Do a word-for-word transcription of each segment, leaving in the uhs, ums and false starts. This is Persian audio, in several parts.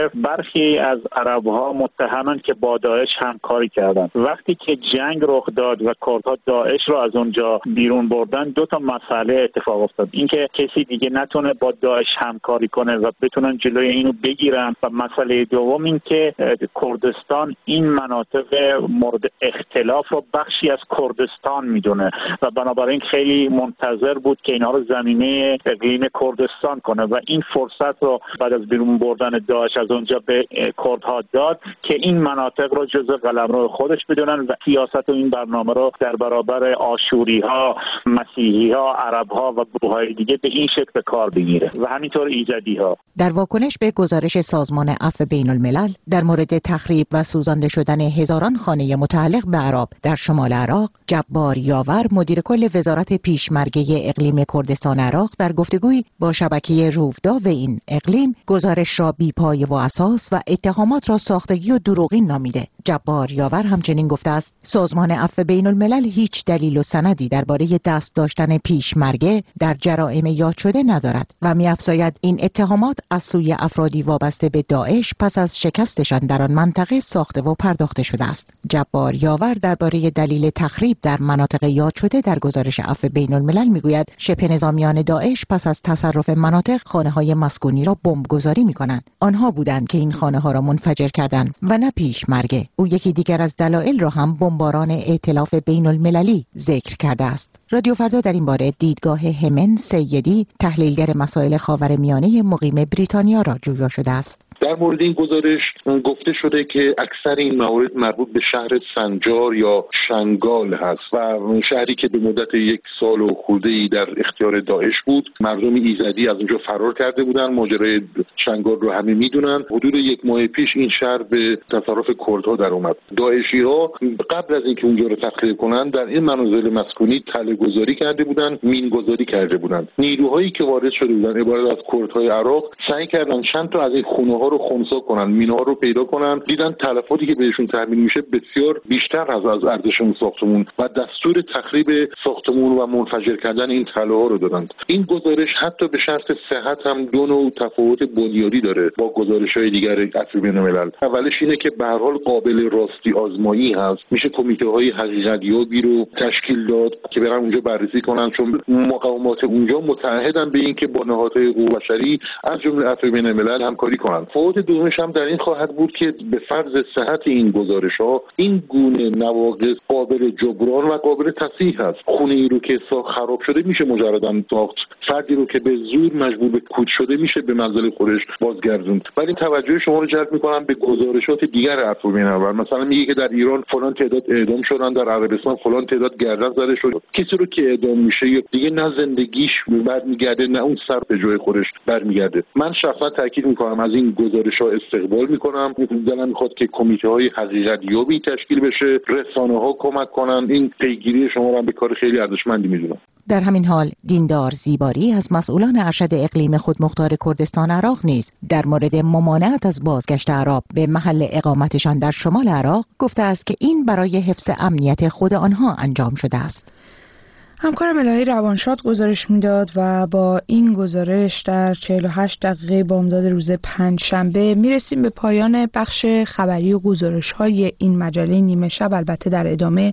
که برخی از عرب‌ها متهمن که با داعش همکاری کردند. وقتی که جنگ رخ داد و کردها داعش رو از اونجا بیرون بردن، دو تا مسئله اتفاق افتاد. اینکه کسی دیگه نتونه با داعش همکاری کنه و بتونن جلوی اینو بگیرن، و مسئله دوم این که کردستان این مناطق مورد اختلاف رو بخشی از کردستان میدونه و بنابراین خیلی منتظر بود که اینها رو زمینه اقلیم کردستان کنه و این فرصت رو بعد از بیرون بردن داعش از اونجا به کردها داد که این مناطق رو جزء قلمرو خودش بدونن و سیاست و این برنامه رو در برابر آشوری ها، مسیحی ها، عرب ها و گروه‌های دیگه به این شکل به کار بگیره و همینطور ایزدی ها. در واکنش به گزارش سازمان عفو بین الملل در مورد تخریب و سوزانده شدن هزاران خانه متعلق به عرب در شمال عراق، جبار یاور مدیر کل وزارت پیشمرگه اقلیم کردستان عراق در گفتگویی با شبکه روفدا و این اقلیم گزارش را بی‌پایه و اساس و اتهامات را ساختگی و دروغین نامیده. جبار یاور همچنین گفته است سازمان عفو بین الملل هیچ دلیل و سندی درباره دست داشتن پیشمرگه در جرائم یاد شده ندارد و می‌افزاید این اتهامات از سوی افرادی وابسته به داعش پس از شکستشان در آن منطقه ساخته و پرداخته شده است. جبار یاور درباره دلیل تخریب در مناطق یاد شده در گزارش عفو بین الملل میگوید شبه نظامیان داعش پس از تصرف مناطق خانه‌های مسکونی را بمبگذاری می‌کنند. آنها بودند که این خانه‌ها را منفجر کردند و نه پیشمرگه. او یکی دیگر از دلایل را هم بمباران ائتلاف بین المللی ذکر کرده است. رادیو فردا در این باره دیدگاه همن سیدی تحلیلگر مسائل خاورمیانه مقیم بریتانیا را جویا شده است. در مورد این گزارش گفته شده که اکثر این موارد مربوط به شهر سنجار یا شنگال هست و شهری که به مدت یک سال و خورده‌ای در اختیار داعش بود. مردم ایزدی از اونجا فرار کرده بودن. ماجرای شنگال رو همه میدونن. حدود یک ماه پیش این شهر به تصرف کردها در اومد. داعشی‌ها قبل از اینکه اونجا رو تخریب کنن در این منازل مسکونی تله گذاری کرده بودن، مین گذاری کرده بودن. نیروهایی که وارد شده بودن عبارت از کردهای عراق سعی کردن چند تا از این خونه‌ها رو خنثی کنن، مین‌ها رو پیدا کنن. دیدن تلفاتی که بهشون تحمیل میشه بسیار بیشتر از از ارزش اون ساختمون و دستور تخریب ساختمون و منفجر کردن این تله‌ها رو دادن. این گزارش حتی به شرط صحت هم دو نوع تفاوت بنیادی داره با گزارش‌های دیگر عفو بین الملل. اولش اینه که به هر حال قابل راستی آزمایی هست. میشه کمیته‌های حقیقت‌یابی رو تشکیل داد که برن اونجا بررسی کنن، چون مقامات اونجا متعهدن به این که با نهادهای حقوق بشری از جمله عفو بین الملل همکاری کنن. فوت دومش هم در این خواهد بود که به فرض صحت این گزارش‌ها این گونه نواقص قابل جبران و قابل تصحیح است. خونه‌ای رو که خراب شده میشه مجرداً ساخت. فردی رو که به زور مجبور به کوچ شده میشه به منزل خودش بازگردوند. ولی توجه شما رو جلب می‌کنم به گزارشات دیگر عفو بین الملل. مثلا میگه که در ایران فلان تعداد اعدام شدن، در عربستان فلان تعداد گردن زده شد. کسی رو که اعدام میشه دیگه نه زندگیش برمیگرده نه اون سر به جای خودش برمیگرده. من شخصا تاکید می‌کنم از این گزارش‌ها استقبال می‌کنم. دلم می‌خواد که کمیته‌های حقیقت‌یابی تشکیل بشه، رسانه‌ها کمک کنن. این پیگیری شما رو به کار خیلی ارزشمندی می‌دونم. در همین حال دیندار زیباری از مسئولان ارشد اقلیم خودمختار کردستان عراق نیز در مورد ممانعت از بازگشت عرب به محل اقامتشان در شمال عراق گفته است که این برای حفظ امنیت خود آنها انجام شده است. همکارم الهی روانشاد گزارش میداد و با این گزارش در چهل و هشت دقیقه بامداد روز پنجشنبه میرسیم به پایان بخش خبری و گزارش‌های این مجله نیمه شب. البته در ادامه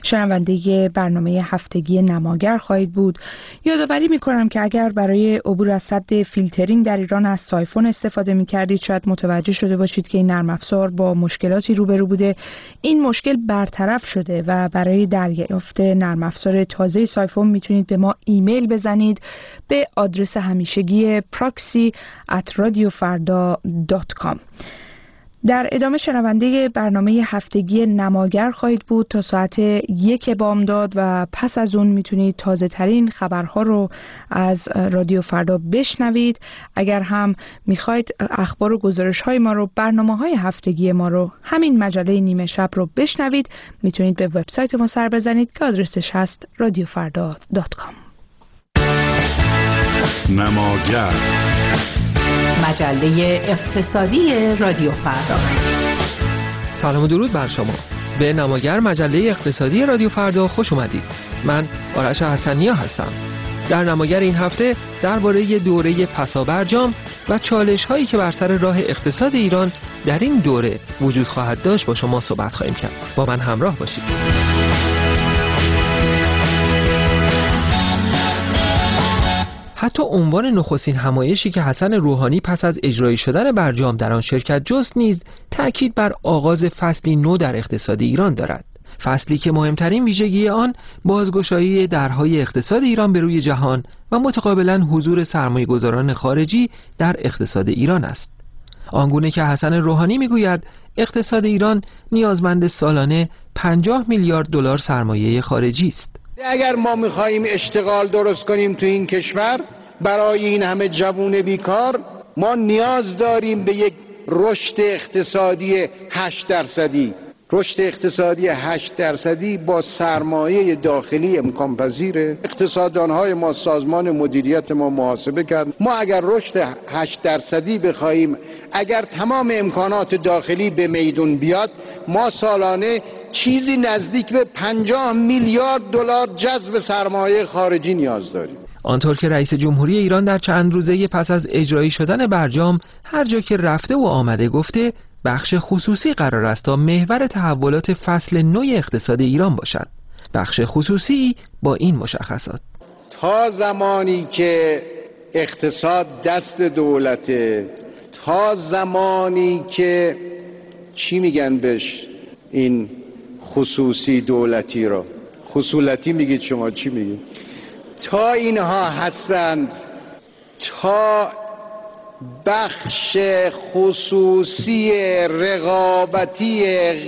شنونده برنامه هفتگی نماگر خواهید بود. یادآوری میکنم که اگر برای عبور از سد فیلترینگ در ایران از سایفون استفاده میکردید شاید متوجه شده باشید که این نرم افزار با مشکلاتی روبرو بوده. این مشکل برطرف شده و برای دریافت نرم افزار تازه سایفون میتونید به ما ایمیل بزنید به آدرس همیشگی پراکسی ات رادیو فردا دات کام. در ادامه شنونده برنامه هفتگی نماگر خواهید بود تا ساعت یک بامداد و پس از اون میتونید تازه ترین خبرها رو از رادیو فردا بشنوید. اگر هم میخواید اخبار و گزارش های ما رو، برنامه های هفتگی ما رو، همین مجله نیمه شب رو بشنوید، میتونید به وبسایت ما سر بزنید که آدرسش هست رادیو فردا دات کام. نماگر، مجله اقتصادی رادیو فردا. سلام و درود بر شما. به نماگر مجله اقتصادی رادیو فردا خوش اومدید. من آرش حسنیا هستم. در نماگر این هفته درباره دوره پسابرجام و چالش هایی که بر سر راه اقتصاد ایران در این دوره وجود خواهد داشت با شما صحبت خواهیم کرد. با من همراه باشید. حتی عنوان نخستین همایشی که حسن روحانی پس از اجرایی شدن برجام در آن شرکت جست نیز تأکید بر آغاز فصلی نو در اقتصاد ایران دارد. فصلی که مهمترین ویژگی آن بازگشایی درهای اقتصاد ایران به روی جهان و متقابلا حضور سرمایه‌گذاران خارجی در اقتصاد ایران است. آنگونه که حسن روحانی میگوید اقتصاد ایران نیازمند سالانه پنجاه میلیارد دلار سرمایه خارجی است. اگر ما می‌خواهیم اشتغال درست کنیم تو این کشور برای این همه جوان بیکار، ما نیاز داریم به یک رشد اقتصادی هشت درصدی. رشد اقتصادی هشت درصدی با سرمایه داخلی امکان پذیره. اقتصاددان‌های ما، سازمان مدیریت ما محاسبه کرد ما اگر رشد هشت درصدی بخواهیم، اگر تمام امکانات داخلی به میدون بیاد، ما سالانه چیزی نزدیک به پنجاه میلیارد دلار جذب سرمایه خارجی نیاز داریم. آنطور که رئیس جمهوری ایران در چند روزه پس از اجرایی شدن برجام هر جا که رفته و آمده گفته بخش خصوصی قرار است تا محور تحولات فصل نو اقتصاد ایران باشد. بخش خصوصی با این مشخصات: تا زمانی که اقتصاد دست دولته، تا زمانی که چی میگن بهش این خصوصی دولتی را خصولتی میگید شما، چی میگید؟ تا اینها هستند، تا بخش خصوصی رقابتی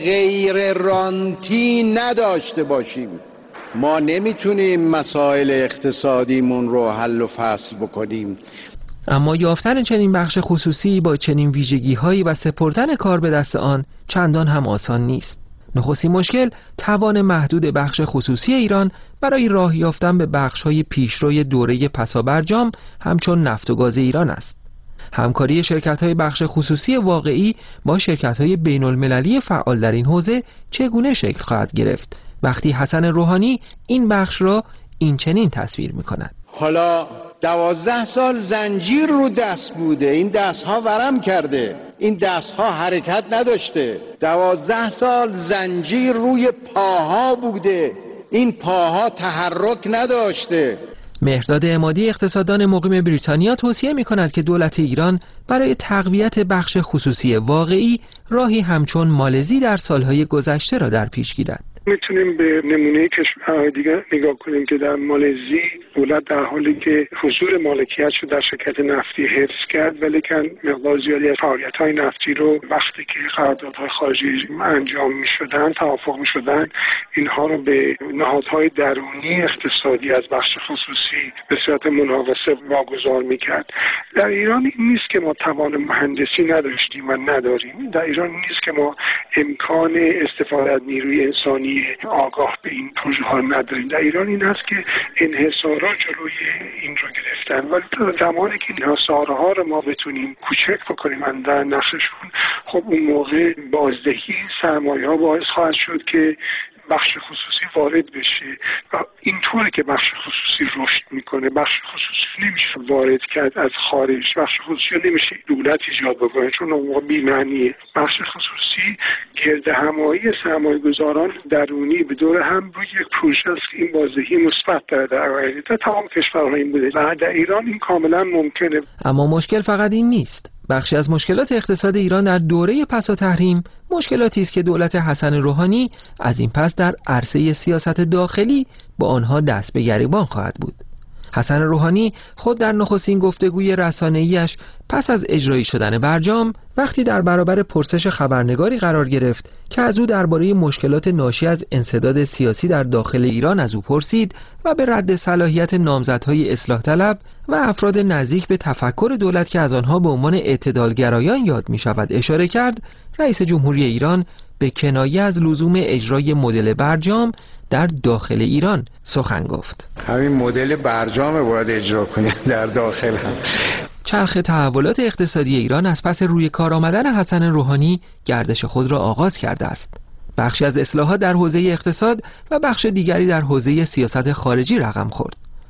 غیر رانتی نداشته باشیم، ما نمیتونیم مسائل اقتصادیمون رو حل و فصل بکنیم. اما یافتن چنین بخش خصوصی با چنین ویژگی‌هایی و سپردن کار به دست آن چندان هم آسان نیست. نخستین مشکل توان محدود بخش خصوصی ایران برای راه یافتن به بخش‌های پیشروی دوره پسا برجام همچون نفت و گاز ایران است. همکاری شرکت‌های بخش خصوصی واقعی با شرکت‌های بین‌المللی فعال در این حوزه چگونه شکل خواهد گرفت وقتی حسن روحانی این بخش را این چنین تصویر می‌کند؟ حالا دوازده سال زنجیر رو دست بوده، این دست ها ورم کرده، این دست ها حرکت نداشته. دوازده سال زنجیر روی پاها بوده، این پاها تحرک نداشته. مهرداد عمادی اقتصاددان مقیم بریتانیا توصیه می کند که دولت ایران برای تقویت بخش خصوصی واقعی راهی همچون مالزی در سالهای گذشته را در پیش گیرد. میتونیم به نمونه کشورهای دیگه نگاه کنیم که در مالزی دولت در حالی که حضور مالکیت رو در شرکت نفتی حفظ کرد، ولی که مقدار زیادی از فعالیت‌های نفتی رو وقتی که قراردادهای خارجی انجام می‌شدن، توافق می‌شدن، اینها رو به نهادهای درونی اقتصادی از بخش خصوصی به صورت مناوصه واگذار می‌کرد. در ایران این نیست که ما توان مهندسی نداشتیم و نداریم. در ایران نیست که ما امکان استفاده از نیروی انسانی آگاه به این پروژه ها نداریم. در ایران این هست که انحصارات جلوی این رو گرفتن، ولی تا زمانی که انحصارها رو ما بتونیم کوچک بکنیم در نقششون، خب اون موقع بازدهی سرمایه ها باعث خواهد شد که بخش خصوصی وارد بشه و اینطوره که بخش خصوصی رشد میکنه. بخش خصوصی نمیشه وارد کرد از خارج، بخش خصوصی نمیشه دولت ایجاد بکنه چون اون موقع بی‌معنیه. بخش خصوصی گرد همایی سرمایه‌گذاران درونی به دور هم روی یک پروژه است که این بازدهی مثبت داره. در تمام کشورها این بوده و در ایران این کاملا ممکنه. اما مشکل فقط این نیست. بخشی از مشکلات اقتصاد ایران در دوره پسا تحریم مشکلاتی است که دولت حسن روحانی از این پس در عرصه سیاست داخلی با آنها دست به گریبان خواهد بود. حسن روحانی خود در نخستین گفتگوی رسانه‌ایش پس از اجرایی شدن برجام وقتی در برابر پرسش خبرنگاری قرار گرفت که از او درباره مشکلات ناشی از انسداد سیاسی در داخل ایران از او پرسید و به رد صلاحیت نامزدهای اصلاح طلب و افراد نزدیک به تفکر دولت که از آنها به عنوان اعتدالگرایان یاد می شود اشاره کرد، رئیس جمهوری ایران به کنایه از لزوم اجرای مدل برجام در داخل ایران سخن گفت. همین مدل برجام باید اجرا کنیم در داخل هم. چرخ تحولات اقتصادی ایران از پس روی کار آمدن حسن روحانی گردش خود را آغاز کرده است. بخشی از اصلاحات در حوزه اقتصاد و بخش دیگری در حوزه سیاست خارجی رقم خورد.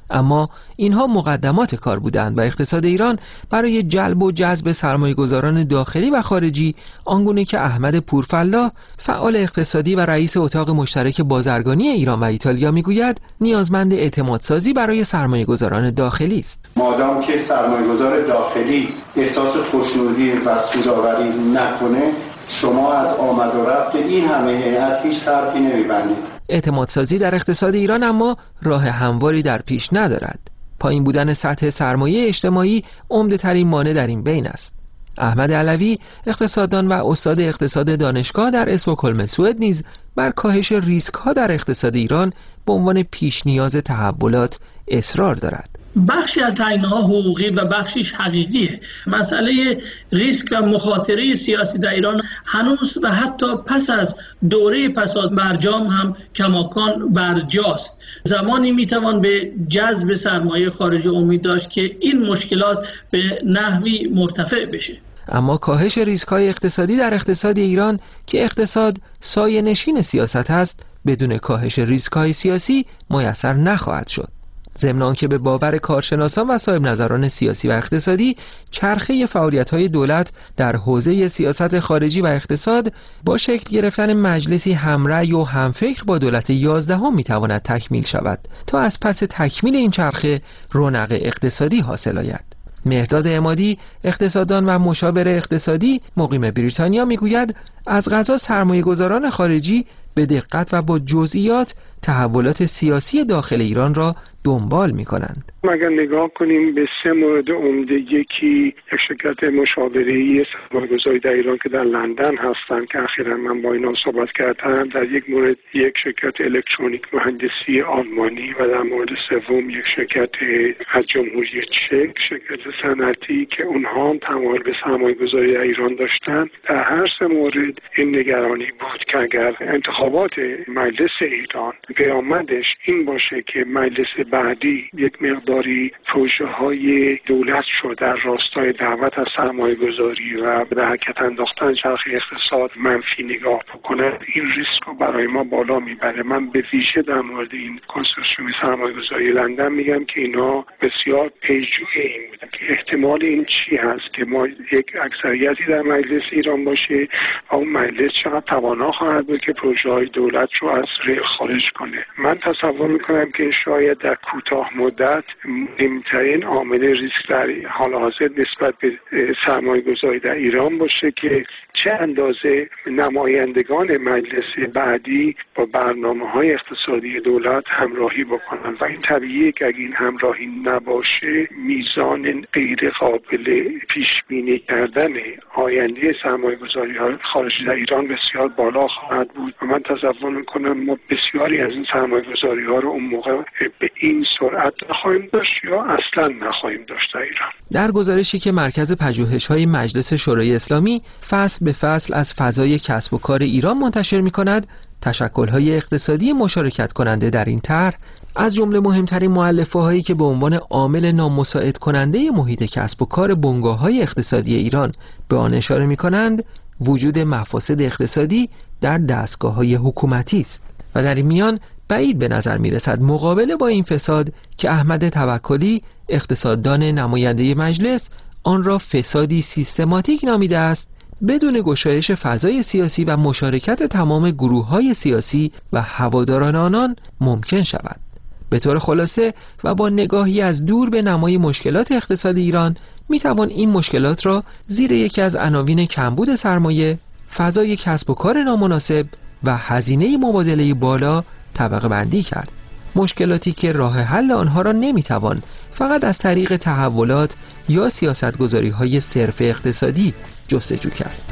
اما اینها مقدمات کار بودند و اقتصاد ایران برای جلب و جذب سرمایه‌گذاران داخلی و خارجی، آنگونه که احمد پورفلاح، فعال اقتصادی و رئیس اتاق مشترک بازرگانی ایران و ایتالیا میگوید، نیازمند اعتمادسازی برای سرمایه‌گذاران داخلی است. مادام که سرمایه‌گذار داخلی احساس خوشنودی و سودآوری نکنه، شما از آمد و رفت این همه هیئت هیچ حرفی نمی‌بندید. اعتمادسازی در اقتصاد ایران اما راه همواری در پیش ندارد. پایین بودن سطح سرمایه اجتماعی عمده‌ترین مانع در این بین است. احمد علوی، اقتصاددان و استاد اقتصاد دانشگاه در استکهلم سوئد، نیز بر کاهش ریسک‌ها در اقتصاد ایران به عنوان پیش نیاز تحولات اصرار دارد. بخشی از تعیین‌ها حقوقی و بخشیش حقیقیه. مسئله ریسک و مخاطره سیاسی در ایران هنوز و حتی پس از دوره پساد برجام هم کماکان برجاست. زمانی میتوان به جذب سرمایه خارجی امید داشت که این مشکلات به نحوی مرتفع بشه. اما کاهش ریسک‌های اقتصادی در اقتصاد ایران که اقتصاد سایه نشین سیاست است، بدون کاهش ریسک‌های سیاسی میسر نخواهد شد. ضمن آنکه به باور کارشناسان و صاحب نظران سیاسی و اقتصادی، چرخه فعالیت‌های دولت در حوزه سیاست خارجی و اقتصاد با شکل گرفتن مجلسی همرأی و همفکر با دولت یازدهم می‌تواند تکمیل شود تا از پس تکمیل این چرخه رونق اقتصادی حاصل آید. مهرداد عمادی، اقتصاددان و مشاور اقتصادی مقیم بریتانیا، میگوید از قضا سرمایه‌گذاران خارجی به دقت و با جزئیات تحولات سیاسی داخل ایران را دنبال می کنند. اگر نگاه کنیم به سه مورد عمده، یکی یک شرکت مشاوره‌ای سرمایه‌گذاری در ایران که در لندن هستند که اخیراً من با اینا صحبت کردم، در یک مورد یک شرکت الکترونیک مهندسی آلمانی و در مورد سوم یک شرکت از جمهوری چک، شرکت صنعتی که اونها هم تمایل به سرمایه‌گذاری در ایران داشتن. در هر سه مورد این نگرانی بود که اگر انتخابات مجلس ایران پیامدش این باشه که مجلس بعدی یک مقداری پروژه های دولت شد در راستای دعوت از سرمایه گذاری و به حرکت انداختن چرخه اقتصاد منفی نگاه بکنه، این ریسک رو برای ما بالا میبره. من به ویژه در مورد این کنسورسیوم سرمایه گذاری لندن میگم که اینا بسیار پیشجوی این بودن که احتمال این چی هست که ما یک اکثریتی در مجلس ایران باشه و اون مجلس چقدر توانا خواهد بود که پروژه های دولت رو از ریل خارج کنه. من تصور میکنم که شاید در کوتاه مدت مهمترین عامل ریسک در حال حاضر نسبت به سرمایه گذاری در ایران باشه که چه اندازه نمایندگان مجلس بعدی با برنامه‌های اقتصادی دولت همراهی بکنن و این طبیعیه که اگه این همراهی نباشه میزان غیر قابل پیش بینی کردن آینده سرمایه گذاری های خارجی در ایران بسیار بالا خواهد بود و من تصور میکنم ما بسیاری از این سرمایه گذاری ها رو اون موقع به این سرعت نخواهیم داشت یا اصلا نخواهیم داشت در ایران. در گزارشی که مرکز پژوهش‌های مجلس شورای اسلامی فصل به فصل از فضای کسب و کار ایران منتشر می‌کند، تشکل‌های اقتصادی مشارکت کننده در این طرح از جمله مهمترین مؤلفه‌هایی که به عنوان عامل نامساعد کننده محیط کسب و کار بنگاه‌های اقتصادی ایران به آن اشاره می‌کنند، وجود مفاسد اقتصادی در دستگاه‌های حکومتی است و در این میان بعید به نظر می‌رسد مقابله با این فساد که احمد توکلی، اقتصاددان نماینده مجلس، آن را فسادی سیستماتیک نامیده است، بدون گشایش فضای سیاسی و مشارکت تمام گروه‌های سیاسی و هواداران آنان ممکن شود. به طور خلاصه و با نگاهی از دور به نمای مشکلات اقتصاد ایران، میتوان این مشکلات را زیر یکی از عناوین کمبود سرمایه، فضای کسب و کار نامناسب و هزینه مبادله بالا طبقه بندی کرد. مشکلاتی که راه حل آنها را نمیتوان فقط از طریق تحولات یا سیاستگذاری‌های صرف اقتصادی جستجو کرد.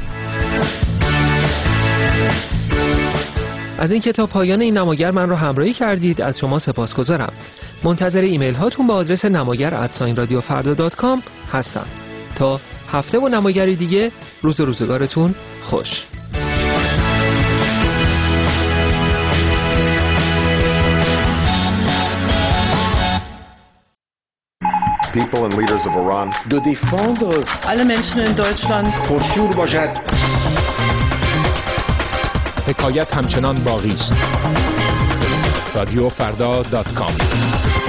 از اینکه تا پایان این نماگر من را همراهی کردید از شما سپاسگزارم. منتظر ایمیل هاتون با آدرس نماگر ات رادیو فردا دات کام هستم. تا هفته و نماگری دیگه، روز روزگارتون خوش. People and leaders of Iran. De défendre alle Menschen in Deutschland. پرشور باشد. حکایت همچنان باقی است. رادیو فردا دات کام